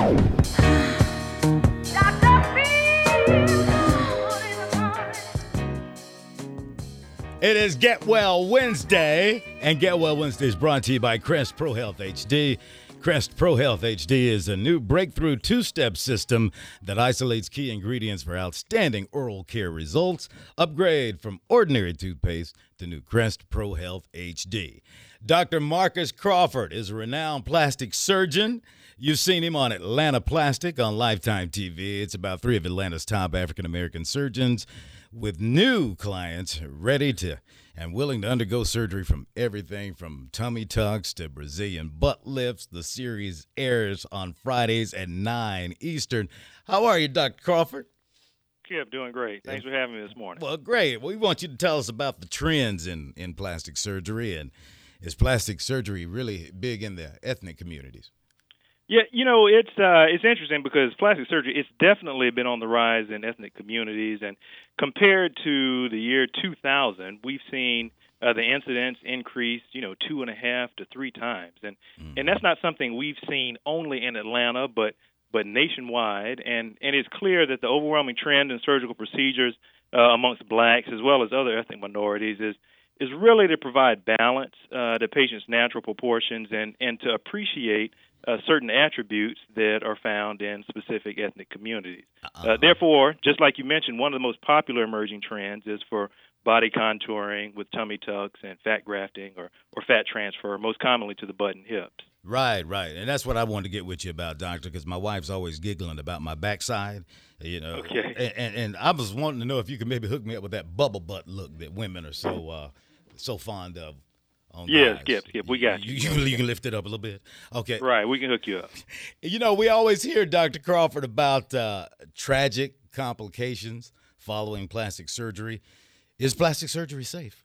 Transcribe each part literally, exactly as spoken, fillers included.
It is Get Well Wednesday, and Get Well Wednesday is brought to you by Crest Pro Health H D. Crest Pro Health H D is a new breakthrough two-step system that isolates key ingredients for outstanding oral care results. Upgrade from ordinary toothpaste to new Crest Pro Health H D. Doctor Marcus Crawford is a renowned plastic surgeon. You've seen him on Atlanta Plastic on Lifetime T V. It's about three of Atlanta's top African-American surgeons with new clients ready to and willing to undergo surgery from everything from tummy tucks to Brazilian butt lifts. The series airs on Fridays at nine Eastern. How are you, Doctor Crawford? Kip, doing great. Thanks for having me this morning. Well, great. We want you to tell us about the trends in, in plastic surgery, and is plastic surgery really big in the ethnic communities? Yeah, you know, it's uh, it's interesting because plastic surgery, it's definitely been on the rise in ethnic communities. And compared to the year two thousand, we've seen uh, the incidence increase, you know, two and a half to three times. And mm-hmm. and that's not something we've seen only in Atlanta, but but nationwide. And, and it's clear that the overwhelming trend in surgical procedures uh, amongst blacks as well as other ethnic minorities is is really to provide balance uh, to patients' natural proportions and, and to appreciate Uh, certain attributes that are found in specific ethnic communities. Uh, therefore, just like you mentioned, one of the most popular emerging trends is for body contouring with tummy tucks and fat grafting or, or fat transfer, most commonly to the butt and hips. Right, right. And that's what I wanted to get with you about, Doctor, because my wife's always giggling about my backside, you know. Okay. And, and, and I was wanting to know if you could maybe hook me up with that bubble butt look that women are so uh, so fond of. Yeah, Skip, Skip, we got you. You, you. You can lift it up a little bit. Okay. Right, we can hook you up. You know, we always hear, Doctor Crawford, about uh, tragic complications following plastic surgery. Is plastic surgery safe?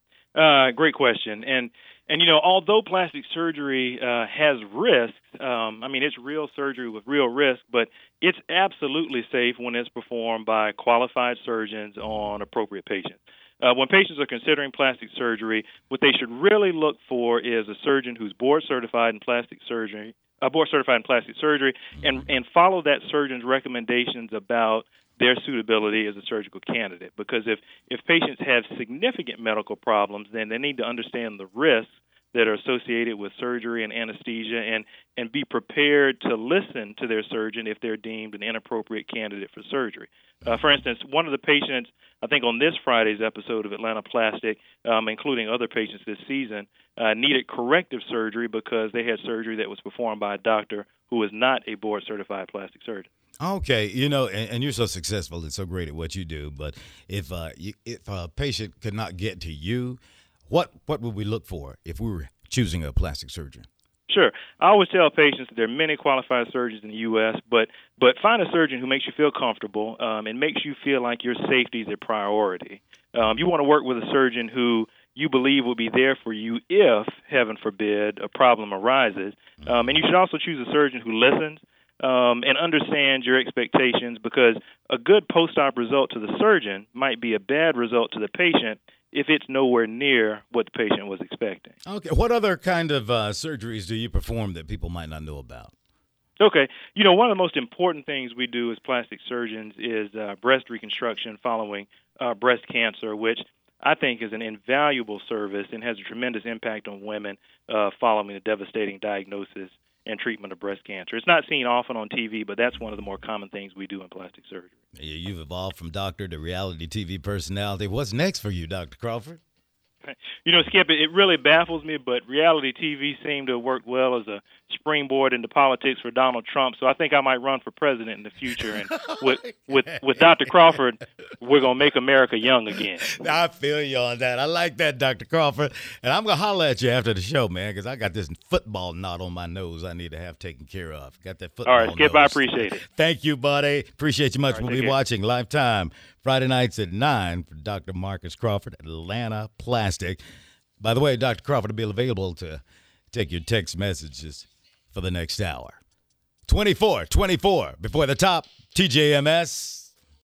Uh, great question. And, and you know, although plastic surgery uh, has risks, um, I mean, it's real surgery with real risk, but it's absolutely safe when it's performed by qualified surgeons on appropriate patients. Uh, when patients are considering plastic surgery, what they should really look for is a surgeon who's board certified in plastic surgery, uh, board certified in plastic surgery, and and follow that surgeon's recommendations about their suitability as a surgical candidate. Because if if patients have significant medical problems, then they need to understand the risks that are associated with surgery and anesthesia, and and be prepared to listen to their surgeon if they're deemed an inappropriate candidate for surgery. Uh, for instance, one of the patients, I think on this Friday's episode of Atlanta Plastic, um, including other patients this season, uh, needed corrective surgery because they had surgery that was performed by a doctor who was not a board-certified plastic surgeon. Okay, you know, and, and you're so successful and so great at what you do, but if uh, you, if a patient could not get to you, what what would we look for if we were choosing a plastic surgeon? Sure. I always tell patients that there are many qualified surgeons in the U S, but but find a surgeon who makes you feel comfortable um, and makes you feel like your safety is a priority. Um, you want to work with a surgeon who you believe will be there for you if, heaven forbid, a problem arises. Um, and you should also choose a surgeon who listens um, and understands your expectations, because a good post-op result to the surgeon might be a bad result to the patient if it's nowhere near what the patient was expecting. Okay. What other kind of uh, surgeries do you perform that people might not know about? Okay. You know, one of the most important things we do as plastic surgeons is uh, breast reconstruction following uh, breast cancer, which I think is an invaluable service and has a tremendous impact on women uh, following a devastating diagnosis and treatment of breast cancer. It's not seen often on T V, but that's one of the more common things we do in plastic surgery. You've evolved from doctor to reality T V personality. What's next for you, Doctor Crawford? You know, Skip, it really baffles me, but reality T V seemed to have worked well as a springboard into politics for Donald Trump. So I think I might run for president in the future. And with with, with Doctor Crawford, we're going to make America young again. I feel you on that. I like that, Doctor Crawford. And I'm going to holler at you after the show, man, because I got this football knot on my nose I need to have taken care of. Got that football All right, Skip, nose. I appreciate it. Thank you, buddy. Appreciate you much. Right, we'll be care. watching Lifetime Friday nights at nine for Doctor Marcus Crawford, Atlanta Plastic. By the way, Doctor Crawford will be available to take your text messages for the next hour. twenty-four twenty-four before the top, T J M S.